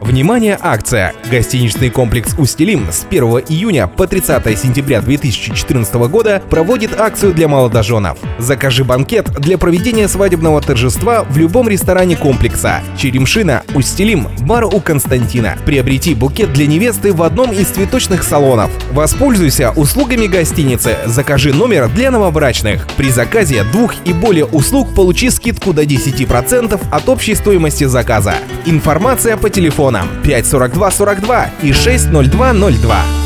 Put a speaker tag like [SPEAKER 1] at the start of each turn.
[SPEAKER 1] Внимание, акция! Гостиничный комплекс «Устилим» с 1 июня по 30 сентября 2014 года проводит акцию для молодоженов. Закажи банкет для проведения свадебного торжества в любом ресторане комплекса. Черемшина, «Устилим», бар у Константина. Приобрети букет для невесты в одном из цветочных салонов. Воспользуйся услугами гостиницы. Закажи номер для новобрачных. При заказе 2 и более услуг получи скидку до 10% от общей стоимости заказа. Информация по телефонам 5 42 42 и 6 02 02.